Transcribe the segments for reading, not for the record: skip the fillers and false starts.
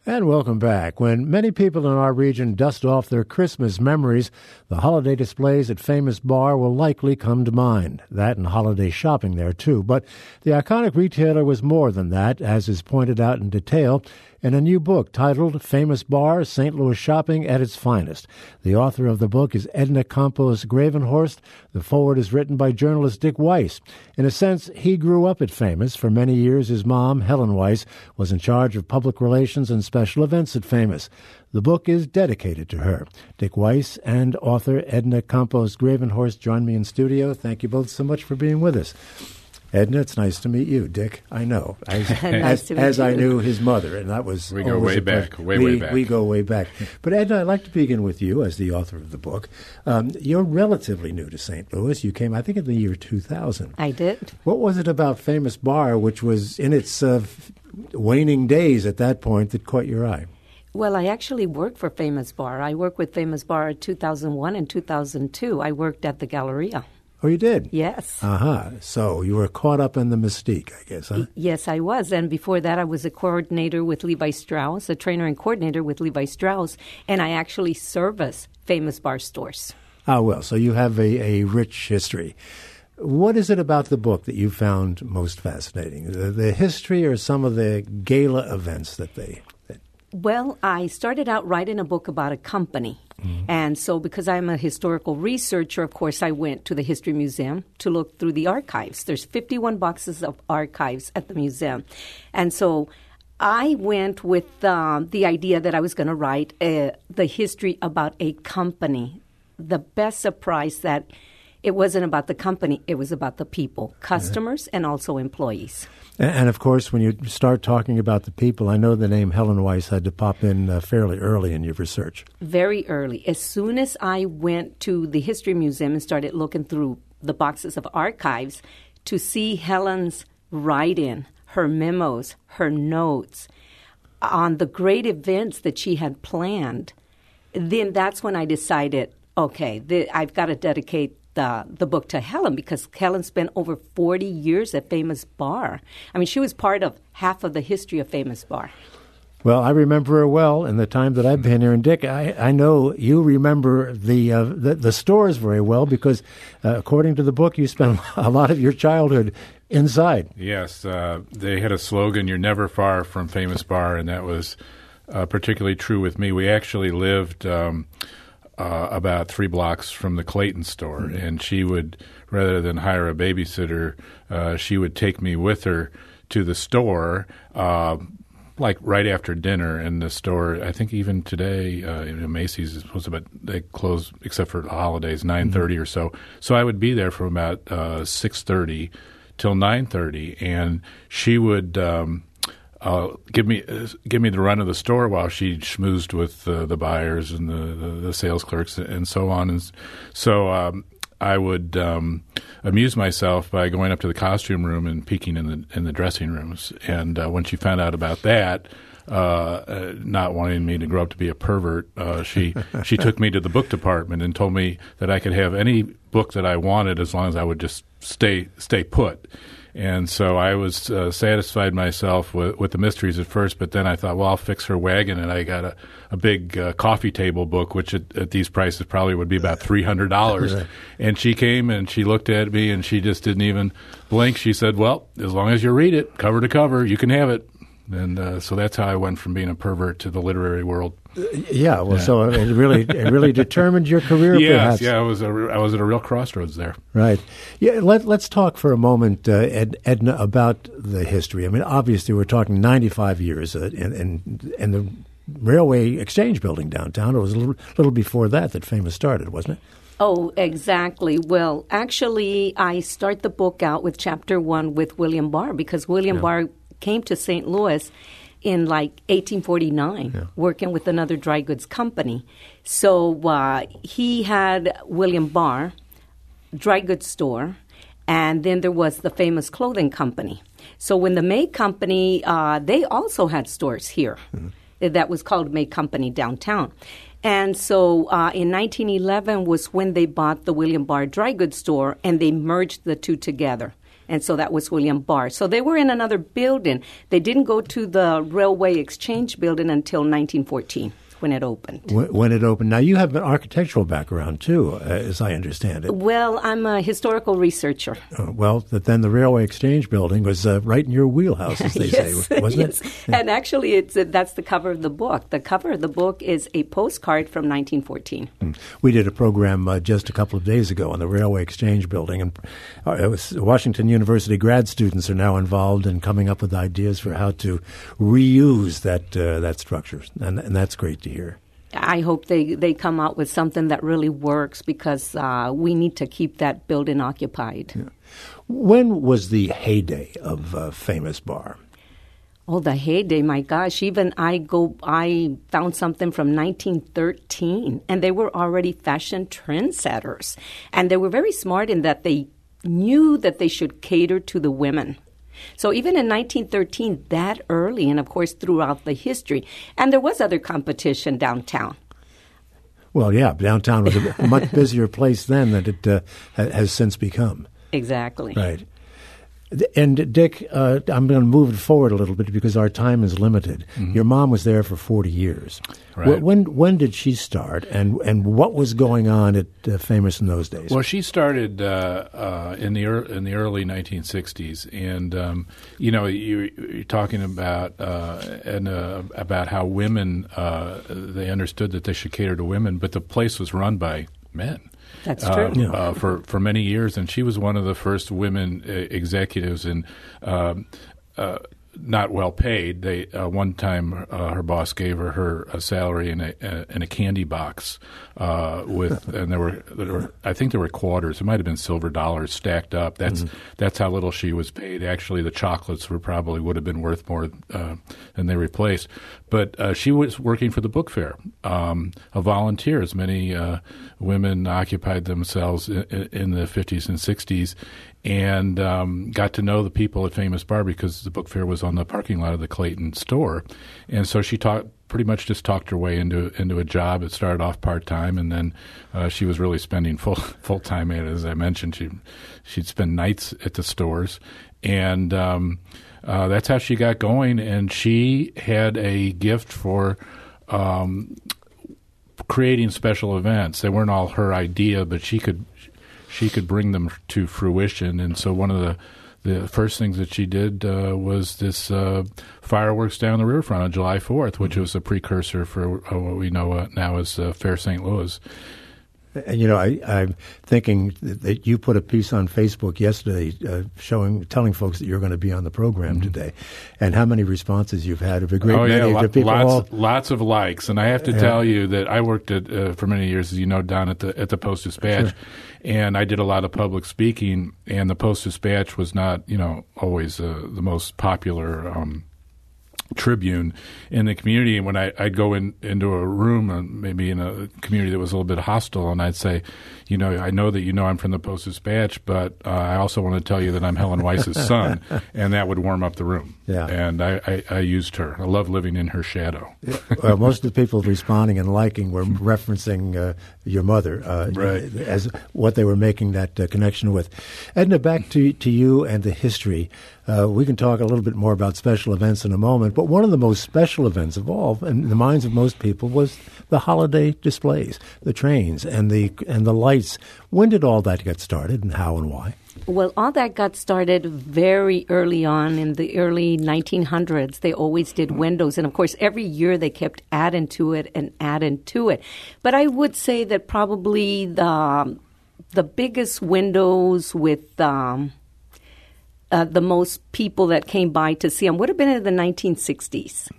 And welcome back. When many people in our region dust off their Christmas memories, the holiday displays at Famous Bar will likely come to mind. That and holiday shopping there, too. But the iconic retailer was more than that, as is pointed out in detail in a new book titled Famous Bar, St. Louis Shopping at its Finest. The author of the book is Edna Campos Gravenhorst. The foreword is written by journalist Dick Weiss. In a sense, he grew up at Famous. For many years, his mom, Helen Weiss, was in charge of public relations and special events at Famous. The book is dedicated to her. Dick Weiss and author Edna Campos Gravenhorst join me in studio. Thank you both so much for being with us. Edna, it's nice to meet you. Dick, I know. As I knew his mother, and that was we go way back, way back. We go way back. But Edna, I'd like to begin with you as the author of the book. You're relatively new to St. Louis. You came, I think, in the year 2000. I did. What was it about Famous Bar, which was in its waning days at that point, that caught your eye? Well, I actually worked for Famous Bar. I worked with Famous Bar in 2001 and 2002. I worked at the Galleria. Oh, you did? Yes. So you were caught up in the mystique, I guess, huh? Yes, I was. And before that, I was a coordinator with Levi Strauss, a trainer and coordinator with Levi Strauss, and I actually service Famous Bar stores. Ah, well, so you have a rich history. What is it about the book that you found most fascinating? The history or some of the gala events that they... Well, I started out writing a book about a company. Mm-hmm. And so because I'm a historical researcher, of course, I went to the History Museum to look through the archives. There's 51 boxes of archives at the museum. And so I went with the idea that I was going to write the history about a company. The best surprise that it wasn't about the company, it was about the people, customers, and also employees. And, of course, when you start talking about the people, I know the name Helen Weiss had to pop in fairly early in your research. Very early. As soon as I went to the History Museum and started looking through the boxes of archives to see Helen's writing, her memos, her notes on the great events that she had planned, then that's when I decided, okay, I've got to dedicate the book to Helen, because Helen spent over 40 years at Famous Bar. I mean, she was part of half of the history of Famous Bar. Well, I remember her well in the time that I've been here. And Dick, I know you remember the stores very well because, according to the book, you spent a lot of your childhood inside. Yes. They had a slogan, "You're never far from Famous Bar," and that was particularly true with me. We actually lived about 3 blocks from the Clayton store, and she would, rather than hire a babysitter, she would take me with her to the store, like right after dinner. And the store, I think even today, Macy's they close except for the holidays, 9:30 or so. So I would be there from about 6:30 till 9:30, and she would give me the run of the store while she schmoozed with the buyers and the sales clerks and so on. And so I would amuse myself by going up to the costume room and peeking in the dressing rooms. And when she found out about that, not wanting me to grow up to be a pervert, she took me to the book department and told me that I could have any book that I wanted as long as I would just stay put. And so I was satisfied myself with the mysteries at first, but then I thought, well, I'll fix her wagon, and I got a big coffee table book, which at these prices probably would be about $300. Right. And she came and she looked at me, and she just didn't even blink. She said, well, as long as you read it, cover to cover, you can have it. And so that's how I went from being a pervert to the literary world. So it really determined your career, perhaps. Yeah, I was at a real crossroads there. Right. Yeah, let's talk for a moment, Edna, about the history. I mean, obviously we're talking 95 years in the Railway Exchange Building downtown. It was a little before that Famous started, wasn't it? Oh, exactly. Well, actually, I start the book out with Chapter 1 with William Barr, because William Barr came to St. Louis in like 1849, working with another dry goods company. So he had William Barr, dry goods store, and then there was the Famous Clothing Company. So when the May Company, they also had stores here. Mm-hmm. That was called May Company downtown. And so in 1911 was when they bought the William Barr dry goods store, and they merged the two together. And so that was William Barr. So they were in another building. They didn't go to the Railway Exchange building until 1914. When it opened. When it opened. Now, you have an architectural background, too, as I understand it. Well, I'm a historical researcher. But then the Railway Exchange building was right in your wheelhouse, as they say, wasn't yes. it? And actually, that's the cover of the book. The cover of the book is a postcard from 1914. We did a program just a couple of days ago on the Railway Exchange building, and it was Washington University grad students are now involved in coming up with ideas for how to reuse that structure, and that's great to hear. I hope they come out with something that really works because we need to keep that building occupied. Yeah. When was the heyday of Famous Bar? Oh, the heyday, my gosh. Even I found something from 1913, and they were already fashion trendsetters. And they were very smart in that they knew that they should cater to the women. So even in 1913, that early, and of course throughout the history, and there was other competition downtown. Well, yeah, downtown was a much busier place then than it has since become. Exactly. Right. And Dick, I'm going to move it forward a little bit because our time is limited. Mm-hmm. Your mom was there for 40 years. Right. When did she start, and what was going on at Famous in those days? Well, she started in the early 1960s, and you're talking about about how women they understood that they should cater to women, but the place was run by men. That's true. For many years, and she was one of the first women executives, and not well paid. They one time her boss gave her a salary in a candy box and there were I think there were quarters. It might have been silver dollars stacked up. That's how little she was paid. Actually, the chocolates would have been worth more than they replaced. But she was working for the book fair of volunteers. Many women occupied themselves in the 50s and 60s. And got to know the people at Famous Bar because the book fair was on the parking lot of the Clayton store. And so she pretty much just talked her way into a job. It started off part-time, and then she was really spending full-time at it. As I mentioned, she'd spend nights at the stores. And that's how she got going. And she had a gift for creating special events. They weren't all her idea, but she could bring them to fruition. And so one of the first things that she did was this fireworks down the riverfront on July 4th, which was a precursor for what we know now as Fair St. Louis. And, I'm thinking that you put a piece on Facebook yesterday telling folks that you're going to be on the program today, and how many responses you've had of a great many. Lots of likes. And I have to tell you that I worked for many years, as you know, down at the Post-Dispatch, and I did a lot of public speaking, and the Post-Dispatch was not, always the most popular Tribune in the community. And when I'd go into a room, maybe in a community that was a little bit hostile, and I'd say, I know that I'm from the Post-Dispatch, but I also want to tell you that I'm Helen Weiss's son, and that would warm up the room. Yeah. And I used her. I love living in her shadow. Well, most of the people responding and liking were referencing your mother as what they were making that connection with. Edna, back to you and the history. We can talk a little bit more about special events in a moment, but one of the most special events of all, in the minds of most people, was the holiday displays, the trains and the lights. When did all that get started, and how and why? Well, all that got started very early on in the early 1900s. They always did windows, and of course, every year they kept adding to it and adding to it. But I would say that probably the biggest windows with the most people that came by to see them would have been in the 1960s.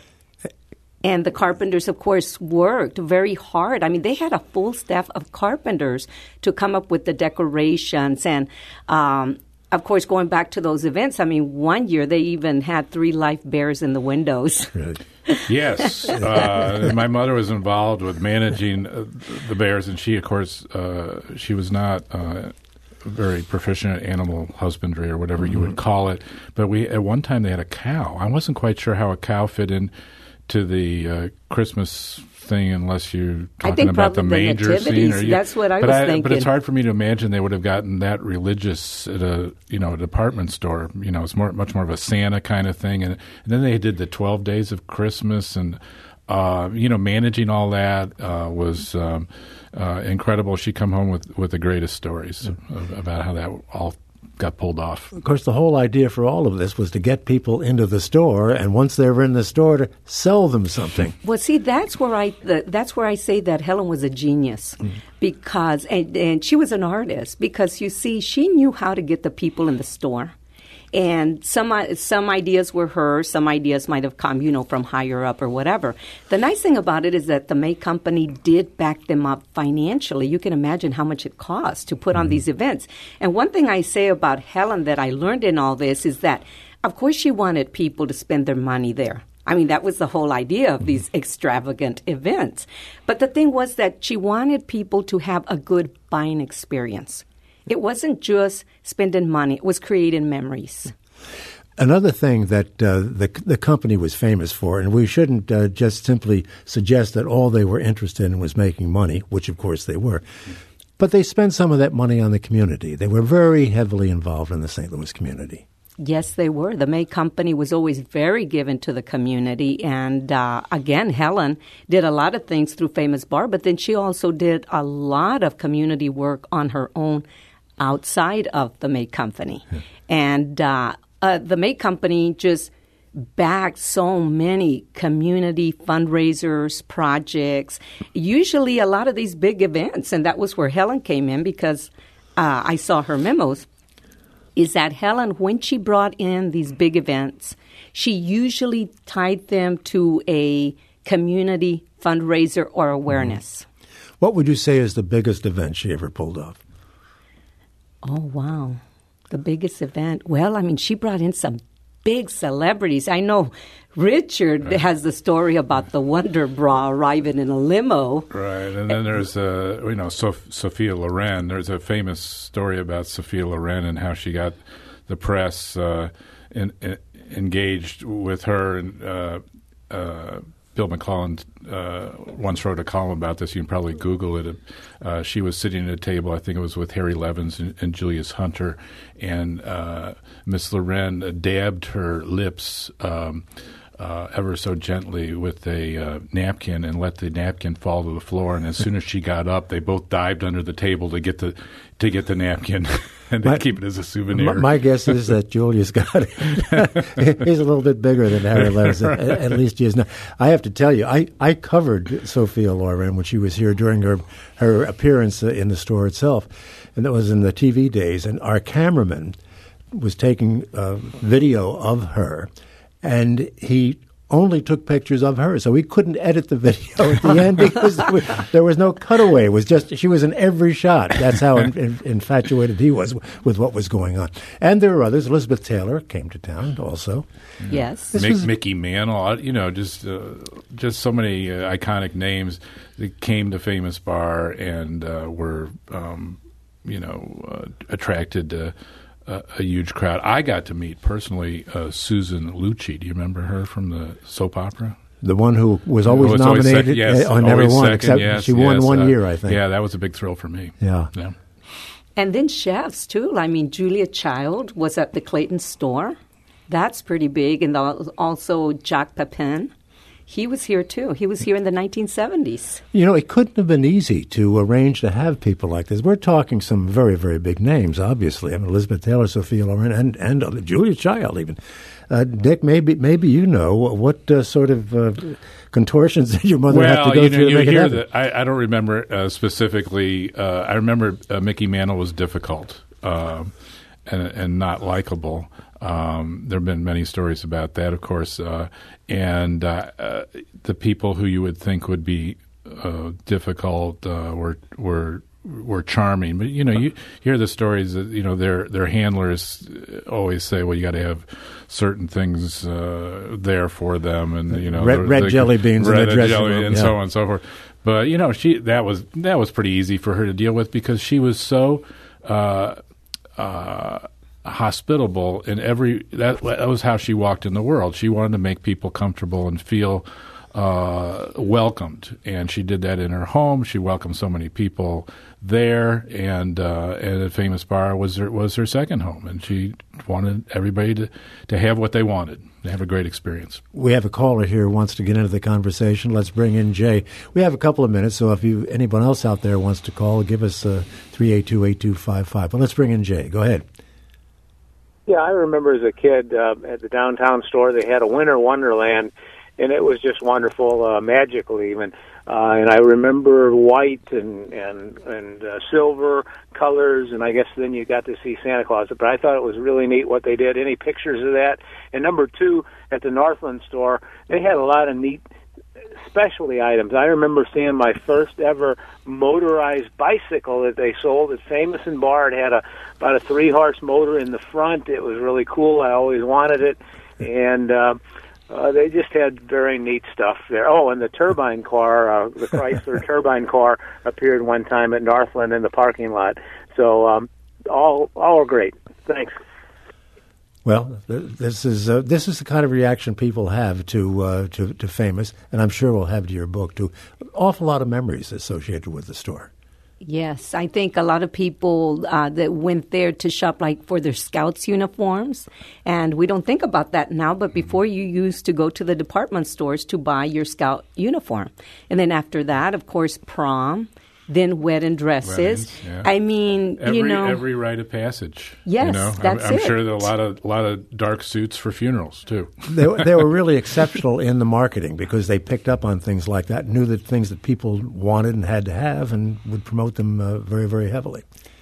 And the carpenters, of course, worked very hard. I mean, they had a full staff of carpenters to come up with the decorations. And, of course, going back to those events, I mean, one year they even had 3 live bears in the windows. Really? Yes. My mother was involved with managing the bears, and she, of course, she was not very proficient at animal husbandry or whatever you would call it. But at one time they had a cow. I wasn't quite sure how a cow fit in to the Christmas thing unless you're talking about the manger scene. That's what I was thinking. But it's hard for me to imagine they would have gotten that religious at a department store. It's much more of a Santa kind of thing. And then they did the 12 Days of Christmas, and managing all that was incredible. She come home with the greatest stories about how that all got pulled off. Of course, the whole idea for all of this was to get people into the store, and once they were in the store, to sell them something. Well, see, that's where I say that Helen was a genius, because and she was an artist, because you see, she knew how to get the people in the store. And some ideas were hers, some ideas might have come, from higher up or whatever. The nice thing about it is that the May Company did back them up financially. You can imagine how much it costs to put on these events. And one thing I say about Helen that I learned in all this is that, of course, she wanted people to spend their money there. I mean, that was the whole idea of these extravagant events. But the thing was that she wanted people to have a good buying experience. It wasn't just spending money. It was creating memories. Another thing that the company was famous for, and we shouldn't just simply suggest that all they were interested in was making money, which of course they were, but they spent some of that money on the community. They were very heavily involved in the St. Louis community. Yes, they were. The May Company was always very given to the community. And again, Helen did a lot of things through Famous Bar, but then she also did a lot of community work on her own outside of the May Company. Yeah. And the May Company just backed so many community fundraisers, projects, usually a lot of these big events. And that was where Helen came in, because I saw her memos, is that Helen, when she brought in these big events, she usually tied them to a community fundraiser or awareness. What would you say is the biggest event she ever pulled off? Oh, wow. The biggest event. Well, I mean, she brought in some big celebrities. I know Richard has the story about the Wonder Bra arriving in a limo. Right. And then there's, Sophia Loren. There's a famous story about Sophia Loren and how she got the press engaged with her. And Bill McClellan once wrote a column about this. You can probably Google it. She was sitting at a table, I think it was with Harry Levins and Julius Hunter, and Miss Loren dabbed her lips ever so gently with a napkin and let the napkin fall to the floor. And as soon as she got up, they both dived under the table to get the napkin and to keep it as a souvenir. My guess is that Julius got it. He's a little bit bigger than Harry Levins. At least he is now. I have to tell you, I covered Sophia Loren when she was here during her appearance in the store itself, and that was in the TV days. And our cameraman was taking video of her, and he only took pictures of her, so we couldn't edit the video at the end because there was no cutaway. It was just she was in every shot. That's how infatuated he was with what was going on. And there were others. Elizabeth Taylor came to town also. Yes, Mickey Mantle. Just so many iconic names that came to Famous Bar and were attracted to a huge crowd. I got to meet personally Susan Lucci. Do you remember her from the soap opera? The one who was always nominated never won, except she won one year, I think. Yeah, that was a big thrill for me. Yeah. And then chefs, too. I mean, Julia Child was at the Clayton store. That's pretty big. And also Jacques Pepin. He was here, too. He was here in the 1970s. It couldn't have been easy to arrange to have people like this. We're talking some very, very big names, obviously. I mean, Elizabeth Taylor, Sophia Loren, and Julia Child, even. Dick, maybe what sort of contortions did your mother have to go through to make it happen? I don't remember specifically. I remember Mickey Mantle was difficult and not likable. There have been many stories about that, of course, and the people who you would think would be difficult were charming. But you hear the stories that their handlers always say, well, you got to have certain things there for them, and red jelly beans in the dressing room, and so on and so forth. But that was pretty easy for her to deal with because she was so hospitable in that was how she walked in the world. She wanted to make people comfortable and feel welcomed, and she did that in her home. She welcomed so many people there, and a Famous Bar was her second home, and she wanted everybody to have what they wanted, to have a great experience. We have a caller here who wants to get into the conversation. Let's bring in Jay. We have a couple of minutes, so if anyone else out there wants to call, give us 382-8255. But let's bring in Jay. Go ahead. Yeah, I remember as a kid at the downtown store, they had a Winter Wonderland, and it was just wonderful, magical even. And I remember white and silver colors, and I guess then you got to see Santa Claus. But I thought it was really neat what they did. Any pictures of that? And number two, at the Northland store, they had a lot of neat specialty items. I remember seeing my first ever motorized bicycle that they sold at Famous and Bar. It had about a 3-horse motor in the front. It was really cool. I always wanted it. And they just had very neat stuff there. Oh, and the turbine car, the Chrysler turbine car, appeared one time at Northland in the parking lot. So all are great. Thanks. Well, this is the kind of reaction people have to Famous, and I'm sure we'll have to your book too. An awful lot of memories associated with the store. Yes, I think a lot of people that went there to shop like for their Scouts uniforms, and we don't think about that now, but before you used to go to the department stores to buy your Scout uniform. And then after that, of course, prom, then wedding dresses. Weddings, yeah. I mean, every rite of passage. Yes, that's I'm it. sure there are a lot of dark suits for funerals too. They were really exceptional in the marketing because they picked up on things like that, knew that things that people wanted and had to have, and would promote them very, very heavily.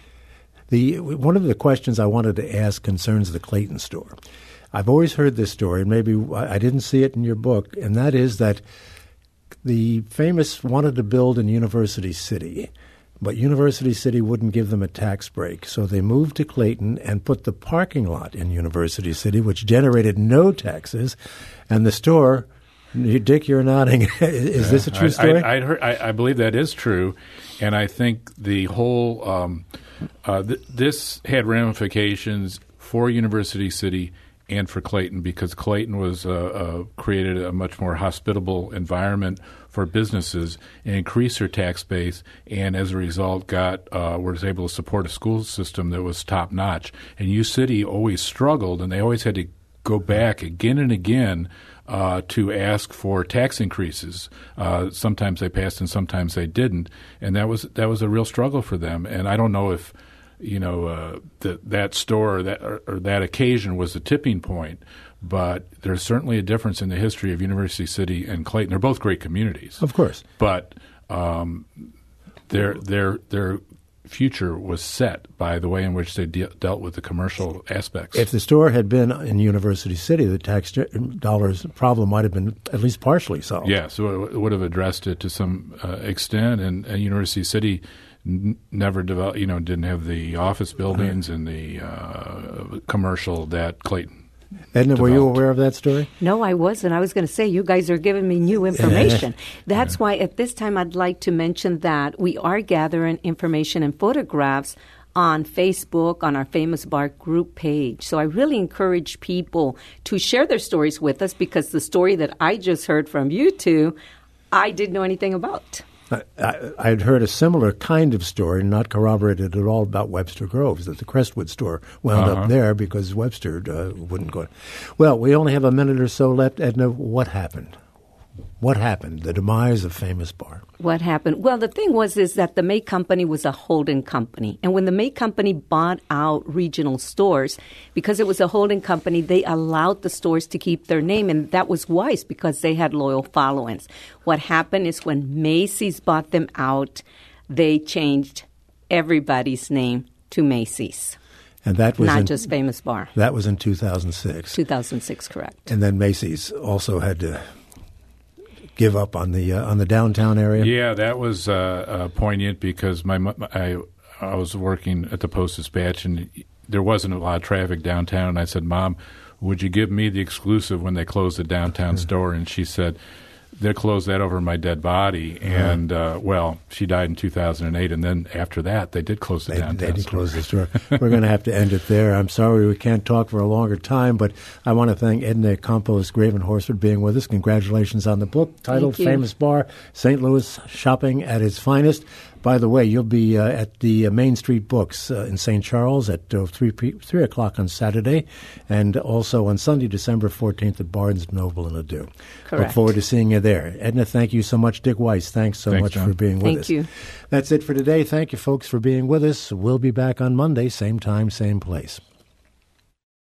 One of the questions I wanted to ask concerns the Clayton store. I've always heard this story, and maybe I didn't see it in your book, and that is that the Famous wanted to build in University City, but University City wouldn't give them a tax break. So they moved to Clayton and put the parking lot in University City, which generated no taxes. And the store, Dick, you're nodding. Is this a true story? I believe that is true. And I think the whole this had ramifications for University City and for Clayton, because Clayton was created a much more hospitable environment for businesses and increased their tax base, and as a result was able to support a school system that was top notch. And U City always struggled, and they always had to go back again and again to ask for tax increases. Sometimes they passed, and sometimes they didn't, and that was a real struggle for them. And I don't know if that store or that occasion was the tipping point, but there's certainly a difference in the history of University City and Clayton. They're both great communities, of course, but their future was set by the way in which they dealt with the commercial aspects. If the store had been in University City, the tax dollars problem might have been at least partially solved. Yeah, so it would have addressed it to some extent, and University City never developed, didn't have the office buildings and the commercial that Clayton Edna, developed. Were you aware of that story? No, I wasn't. I was going to say, you guys are giving me new information. That's why at this time I'd like to mention that we are gathering information and photographs on Facebook, on our Famous Bar group page. So I really encourage people to share their stories with us, because the story that I just heard from you two, I didn't know anything about. I'd heard a similar kind of story, not corroborated at all, about Webster Groves, that the Crestwood store wound up there because Webster wouldn't go. Well, we only have a minute or so left. Edna, what happened? What happened? The demise of Famous Bar. What happened? Well, the thing is that the May Company was a holding company. And when the May Company bought out regional stores, because it was a holding company, they allowed the stores to keep their name. And that was wise because they had loyal followings. What happened is when Macy's bought them out, they changed everybody's name to Macy's. And that was not just Famous Bar. That was in 2006. 2006, correct. And then Macy's also had to give up on the downtown area. Yeah, that was poignant because I was working at the Post-Dispatch, and there wasn't a lot of traffic downtown. And I said, "Mom, would you give me the exclusive when they closed the downtown store?" And she said, they closed that over my dead body. And, she died in 2008. And then after that, they did close the downtown store. They did close the store. We're going to have to end it there. I'm sorry we can't talk for a longer time, but I want to thank Edna Campos Gravenhorst for being with us. Congratulations on the book titled Famous Bar, St. Louis Shopping at its Finest. By the way, you'll be at the Main Street Books in St. Charles at 3 o'clock on Saturday, and also on Sunday, December 14th at Barnes & Noble in Ladue. Correct. Look forward to seeing you there. Edna, thank you so much. Dick Weiss, thanks so much John. for being with us. Thank you. That's it for today. Thank you, folks, for being with us. We'll be back on Monday, same time, same place.